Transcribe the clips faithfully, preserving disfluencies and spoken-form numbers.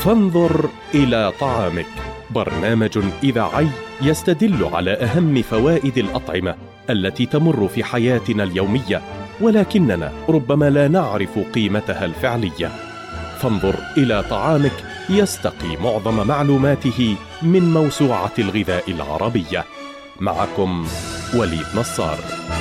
فانظر إلى طعامك، برنامج إذاعي يستدل على أهم فوائد الأطعمة التي تمر في حياتنا اليومية، ولكننا ربما لا نعرف قيمتها الفعلية. فانظر إلى طعامك يستقي معظم معلوماته من موسوعة الغذاء العربية. معكم وليد نصار.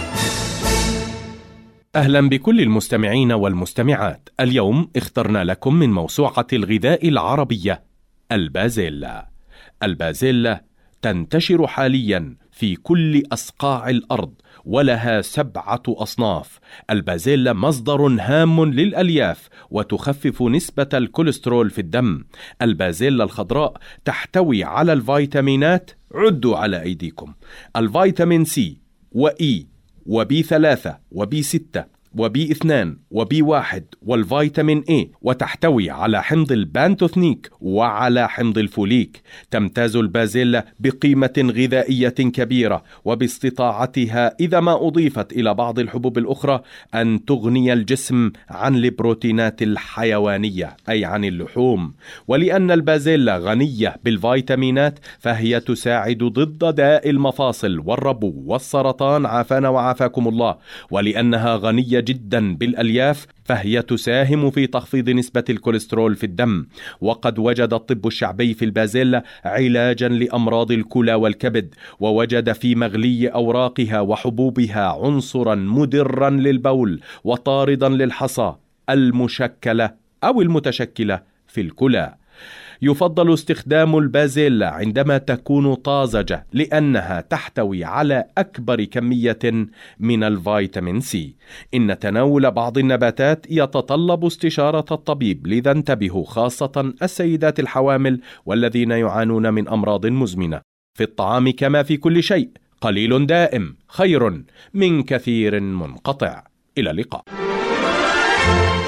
أهلا بكل المستمعين والمستمعات. اليوم اخترنا لكم من موسوعة الغذاء العربية البازيلا. البازيلا تنتشر حاليا في كل أصقاع الأرض ولها سبعة أصناف. البازيلا مصدر هام للألياف وتخفف نسبة الكوليسترول في الدم. البازيلا الخضراء تحتوي على الفيتامينات، عدوا على أيديكم، الفيتامين سي وإي وبي ثلاثة وبي ستة وبي اثنان وبي واحد والفيتامين اي، وتحتوي على حمض البانتوثنيك وعلى حمض الفوليك. تمتاز البازيلا بقيمة غذائية كبيرة، وباستطاعتها إذا ما أضيفت إلى بعض الحبوب الأخرى أن تغني الجسم عن البروتينات الحيوانية أي عن اللحوم. ولأن البازيلا غنية بالفيتامينات فهي تساعد ضد داء المفاصل والربو والسرطان، عافانا وعافاكم الله. ولأنها غنية جدا بالألياف فهي تساهم في تخفيض نسبة الكوليسترول في الدم. وقد وجد الطب الشعبي في البازيلا علاجا لأمراض الكلى والكبد، ووجد في مغلي أوراقها وحبوبها عنصرا مدرا للبول وطاردا للحصى المشكلة أو المتشكلة في الكلى. يفضل استخدام البازيلا عندما تكون طازجة لأنها تحتوي على أكبر كمية من الفيتامين سي. إن تناول بعض النباتات يتطلب استشارة الطبيب، لذا انتبهوا، خاصة السيدات الحوامل والذين يعانون من أمراض مزمنة. في الطعام كما في كل شيء قليل دائم خير من كثير منقطع. إلى اللقاء.